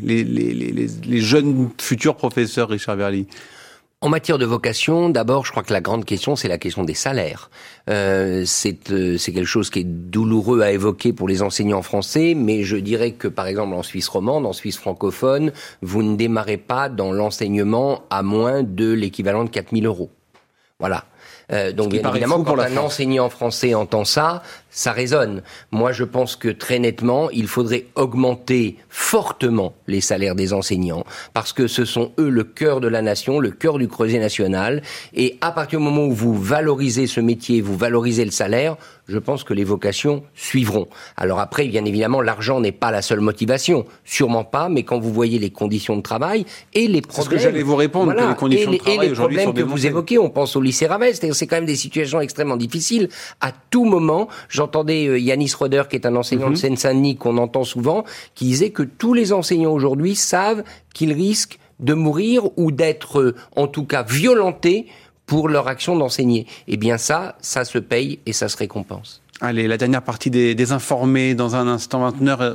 les jeunes futurs professeurs, Richard Verly? En matière de vocation, d'abord, je crois que la grande question, c'est la question des salaires. C'est quelque chose qui est douloureux à évoquer pour les enseignants français, mais je dirais que, par exemple, en Suisse romande, en Suisse francophone, vous ne démarrez pas dans l'enseignement à moins de l'équivalent de 4 000 €. Voilà. Donc bien évidemment, quand un enseignant français entend ça, ça résonne. Moi, je pense que très nettement, il faudrait augmenter fortement les salaires des enseignants, parce que ce sont eux le cœur de la nation, le cœur du creuset national. Et à partir du moment où vous valorisez ce métier, vous valorisez le salaire, je pense que les vocations suivront. Alors après, bien évidemment, l'argent n'est pas la seule motivation, sûrement pas, mais quand vous voyez les conditions de travail et les problèmes... C'est ce que j'allais vous répondre, que les conditions de travail aujourd'hui sont dénoncées. Et les problèmes que vous évoquez, on pense au lycée Ravel, c'est quand même des situations extrêmement difficiles. À tout moment, j'entendais Yanis Roder, qui est un enseignant de Seine-Saint-Denis, qu'on entend souvent, qui disait que tous les enseignants aujourd'hui savent qu'ils risquent de mourir ou d'être, en tout cas, violentés pour leur action d'enseigner. Eh bien ça se paye et ça se récompense. Allez, la dernière partie des informés dans un instant,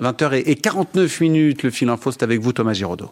20h49. Le fil info, c'est avec vous, Thomas Giraudot.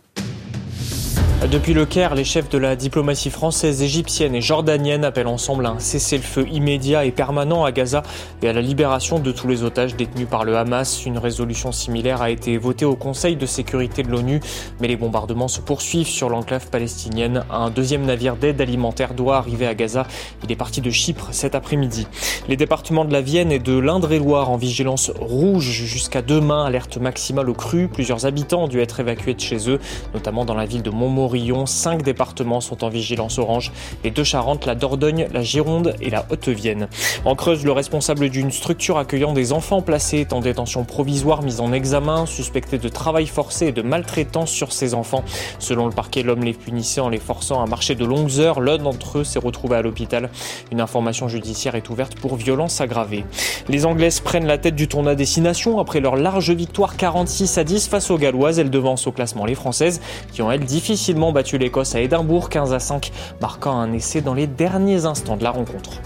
Depuis le Caire, les chefs de la diplomatie française, égyptienne et jordanienne appellent ensemble à un cessez-le-feu immédiat et permanent à Gaza et à la libération de tous les otages détenus par le Hamas. Une résolution similaire a été votée au Conseil de sécurité de l'ONU, mais les bombardements se poursuivent sur l'enclave palestinienne. Un deuxième navire d'aide alimentaire doit arriver à Gaza. Il est parti de Chypre cet après-midi. Les départements de la Vienne et de l'Indre-et-Loire en vigilance rouge jusqu'à demain. Alerte maximale aux crues. Plusieurs habitants ont dû être évacués de chez eux, notamment dans la ville de Montmorillon. 5 départements sont en vigilance orange, les Deux-Charentes, la Dordogne, la Gironde et la Haute-Vienne. En Creuse, le responsable d'une structure accueillant des enfants placés est en détention provisoire, mis en examen, suspecté de travail forcé et de maltraitance sur ses enfants. Selon le parquet, l'homme les punissait en les forçant à marcher de longues heures. L'un d'entre eux s'est retrouvé à l'hôpital. Une information judiciaire est ouverte pour violence aggravée. Les Anglaises prennent la tête du tournoi Destination après leur large victoire 46-10 face aux Galloises. Elles devancent au classement les Françaises qui ont, elles, difficilement battu l'Écosse à Édimbourg 15-5, marquant un essai dans les derniers instants de la rencontre.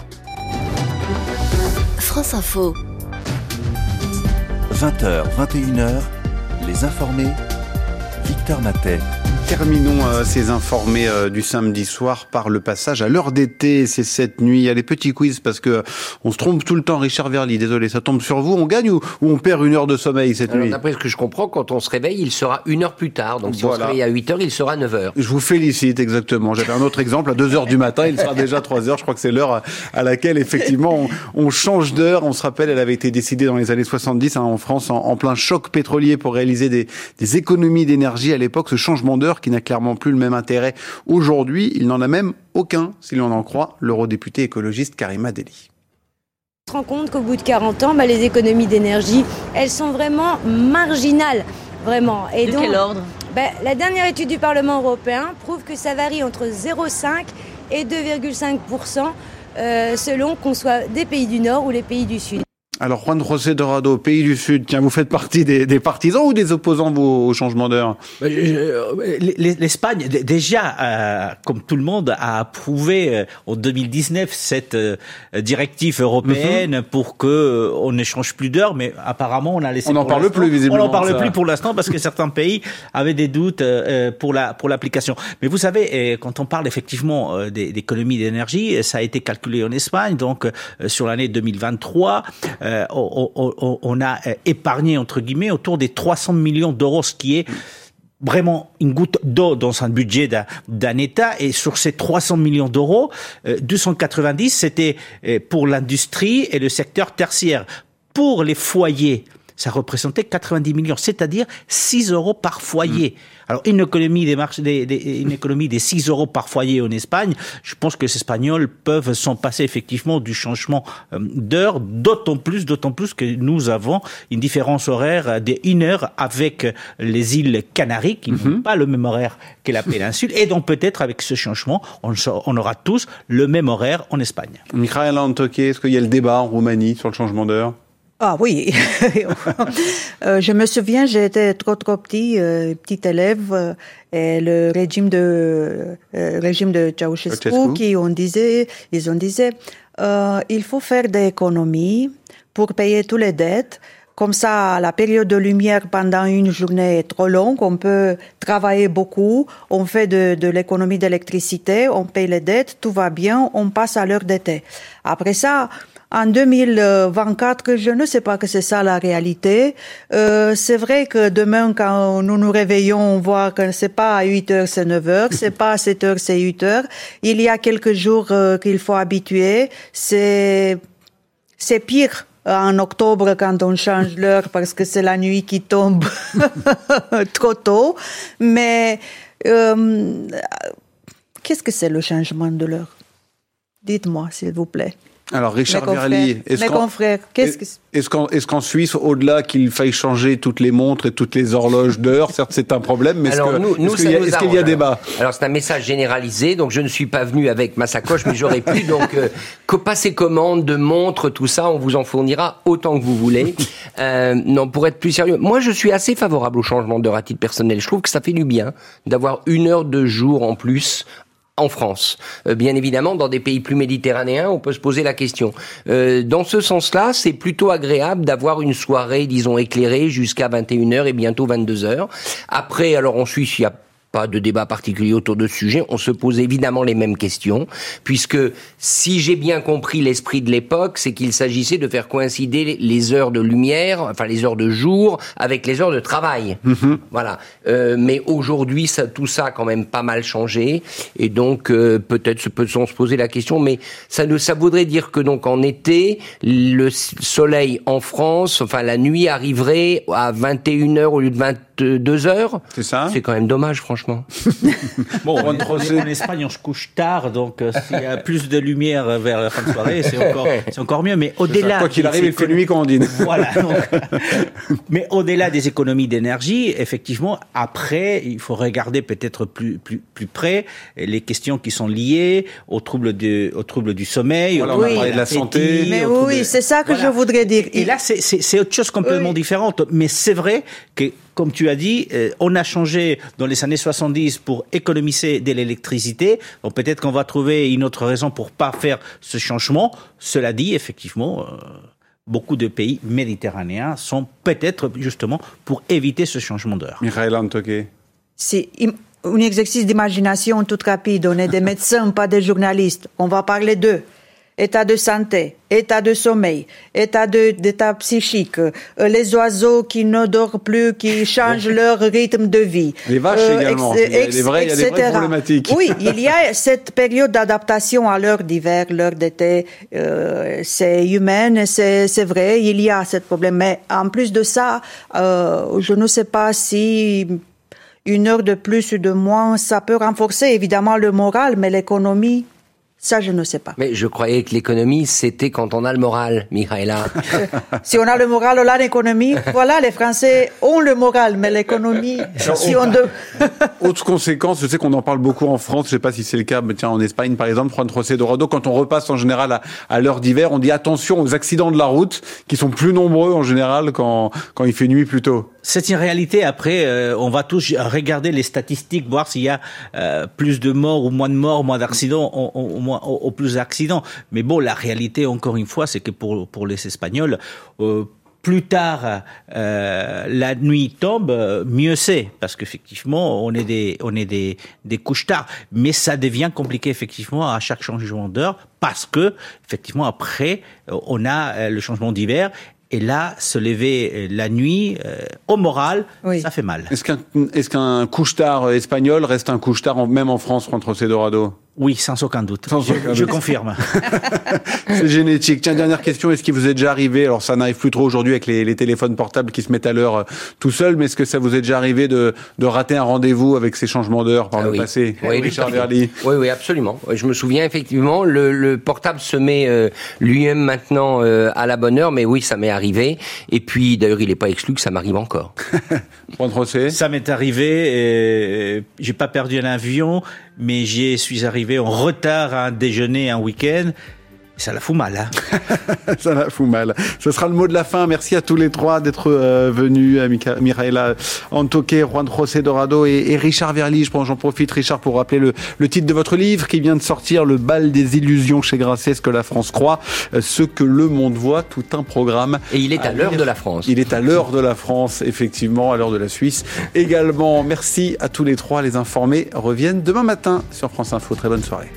France Info. 20h, 21h, les informés, Victor Matet. Terminons ces informés du samedi soir par le passage à l'heure d'été. C'est cette nuit. Il y a les petits quiz parce que on se trompe tout le temps. Richard Verly, désolé, ça tombe sur vous. On gagne ou on perd 1 heure de sommeil cette nuit? D'après ce que je comprends, quand on se réveille, il sera 1 heure plus tard. Donc si on se réveille à 8h, il sera 9h. Je vous félicite, exactement. J'avais un autre exemple, à 2h du matin, il sera déjà 3h. Je crois que c'est l'heure à laquelle, effectivement, on change d'heure. On se rappelle, elle avait été décidée dans les années 70 en France, en plein choc pétrolier pour réaliser des économies d'énergie. À l'époque, ce changement d'heure beurre qui n'a clairement plus le même intérêt aujourd'hui. Il n'en a même aucun, si l'on en croit l'eurodéputée écologiste Karima Delli. On se rend compte qu'au bout de 40 ans, les économies d'énergie, elles sont vraiment marginales. Vraiment. Et donc, quel ordre ? La dernière étude du Parlement européen prouve que ça varie entre 0,5 et 2,5% selon qu'on soit des pays du Nord ou les pays du Sud. Alors, Juan José Dorado, pays du Sud, tiens, vous faites partie des partisans ou des opposants au changement d'heure ? L'Espagne, déjà, comme tout le monde, a approuvé en 2019 cette directive européenne pour que on ne change plus d'heure, mais apparemment on a laissé. On n'en parle plus visiblement. On n'en parle plus pour l'instant parce que certains pays avaient des doutes pour l'application. Mais vous savez, quand on parle effectivement d'économie d'énergie, ça a été calculé en Espagne, donc sur l'année 2023. On a épargné, entre guillemets, autour des 300 millions d'euros, ce qui est vraiment une goutte d'eau dans un budget d'un État. Et sur ces 300 millions d'euros, 290, c'était pour l'industrie et le secteur tertiaire. Pour les foyers, ça représentait 90 millions, c'est-à-dire 6 euros par foyer. Alors, une économie des 6 euros par foyer en Espagne, je pense que les Espagnols peuvent s'en passer effectivement du changement d'heure, d'autant plus que nous avons une différence horaire de 1 heure avec les îles Canaries, qui n'ont pas le même horaire que la péninsule, et donc peut-être avec ce changement, on aura tous le même horaire en Espagne. Michaela Antoche, est-ce qu'il y a le débat en Roumanie sur le changement d'heure ? Ah oui, je me souviens, j'étais trop petit élève, et le régime de Ceausescu, ils ont disait, il faut faire des économies pour payer toutes les dettes. Comme ça, la période de lumière pendant une journée est trop longue, on peut travailler beaucoup, on fait de l'économie d'électricité, on paye les dettes, tout va bien, on passe à l'heure d'été. Après ça, en 2024, je ne sais pas que c'est ça la réalité. C'est vrai que demain, quand nous nous réveillons, on voit que c'est pas à 8 heures, c'est 9 heures, c'est pas à 7 heures, c'est 8 heures. Il y a quelques jours qu'il faut habituer. C'est pire en octobre quand on change l'heure parce que c'est la nuit qui tombe trop tôt. Mais qu'est-ce que c'est le changement de l'heure? Dites-moi, s'il vous plaît. Alors, Richard Verly, est-ce qu'en Suisse, au-delà qu'il faille changer toutes les montres et toutes les horloges d'heure, certes c'est un problème, mais est-ce qu'il y a débat? Alors, c'est un message généralisé, donc je ne suis pas venu avec ma sacoche, mais j'aurais pu, donc, passer commande de montres, tout ça, on vous en fournira autant que vous voulez. Non, pour être plus sérieux, moi je suis assez favorable au changement d'heure à titre personnel. Je trouve que ça fait du bien d'avoir 1 heure de jour en plus en France. Bien évidemment, dans des pays plus méditerranéens, on peut se poser la question. Dans ce sens-là, c'est plutôt agréable d'avoir une soirée, disons, éclairée jusqu'à 21h et bientôt 22h. Après, alors en Suisse, il y a pas de débat particulier autour de ce sujet. On se pose évidemment les mêmes questions, puisque si j'ai bien compris l'esprit de l'époque, c'est qu'il s'agissait de faire coïncider les heures de lumière, enfin les heures de jour, avec les heures de travail. Voilà. Mais aujourd'hui, tout ça a quand même pas mal changé, et donc peut-être peut-on se poser la question, mais ça voudrait dire que donc en été, le soleil en France, enfin la nuit arriverait à 21h au lieu de 22h. C'est ça. C'est quand même dommage, franchement. Bon, en Espagne, on se couche tard, donc s'il y a plus de lumière vers la fin de soirée, c'est encore mieux. Mais au-delà, quoi qu'il arrive, il fait nuit quand on dîne. Voilà. Mais au-delà des économies d'énergie, effectivement, après, il faut regarder peut-être plus près les questions qui sont liées aux troubles du sommeil. Voilà, on a parlé de la santé. Mais oui, c'est ça que je voudrais dire. Et là, c'est autre chose complètement différente. Mais c'est vrai que, comme tu as dit, on a changé dans les années 70 pour économiser de l'électricité. Donc peut-être qu'on va trouver une autre raison pour pas faire ce changement. Cela dit, effectivement, beaucoup de pays méditerranéens sont peut-être justement pour éviter ce changement d'heure. Michaela Antoche. C'est un exercice d'imagination tout rapide. On est des médecins, pas des journalistes. On va parler d'eux. État de santé, état de sommeil, d'état psychique, les oiseaux qui ne dorment plus, qui changent leur rythme de vie. Les vaches également. Il y a des vraies problématiques. Oui, il y a cette période d'adaptation à l'heure d'hiver, l'heure d'été. C'est humain, c'est vrai, il y a ce problème. Mais en plus de ça, je ne sais pas si 1 heure de plus ou de moins, ça peut renforcer évidemment le moral, mais l'économie, ça, je ne sais pas. Mais je croyais que l'économie, c'était quand on a le moral, Michaela. Si on a le moral, on a l'économie. Voilà, les Français ont le moral, mais l'économie, Autre conséquence, je sais qu'on en parle beaucoup en France, je sais pas si c'est le cas, mais tiens, en Espagne, par exemple, Juan José Dorado, quand on repasse en général à l'heure d'hiver, on dit attention aux accidents de la route, qui sont plus nombreux en général quand il fait nuit plus tôt. C'est une réalité. Après, on va tous regarder les statistiques, voir s'il y a plus de morts ou moins de morts, moins d'accidents, au plus d'accidents. Mais bon, la réalité, encore une fois, c'est que pour les Espagnols, plus tard la nuit tombe, mieux c'est, parce qu'effectivement, on est des couches tard. Mais ça devient compliqué effectivement à chaque changement d'heure, parce que effectivement après, on a le changement d'hiver. Et là, se lever la nuit, au moral, oui. Ça fait mal. Est-ce qu'un couche-tard espagnol reste un couche-tard même en France, Juan José Dorado ? Oui, sans aucun doute. Je confirme. C'est génétique. Tiens, dernière question. Est-ce qu'il vous est déjà arrivé, alors ça n'arrive plus trop aujourd'hui avec les téléphones portables qui se mettent à l'heure tout seuls, mais est-ce que ça vous est déjà arrivé de rater un rendez-vous avec ces changements d'heure par le passé? Oui, Richard Verly. Oui, absolument. Je me souviens effectivement, le portable se met lui-même maintenant à la bonne heure, mais oui, ça m'est arrivé. Et puis, d'ailleurs, il n'est pas exclu que ça m'arrive encore. Ça m'est arrivé. J'ai pas perdu un avion, mais j'y suis arrivé en retard à un déjeuner un week-end. Ça la fout mal, hein. Ça la fout mal. Ce sera le mot de la fin. Merci à tous les trois d'être venus. Michaela Antoque, Juan José Dorado et Richard Verly. J'en profite, Richard, pour rappeler le titre de votre livre qui vient de sortir, Le bal des illusions chez Grasset, ce que la France croit, ce que le monde voit, tout un programme. Et il est à l'heure de la France. Il est à l'heure de la France, effectivement, à l'heure de la Suisse également. Merci à tous les trois. Les informés reviennent demain matin sur France Info. Très bonne soirée.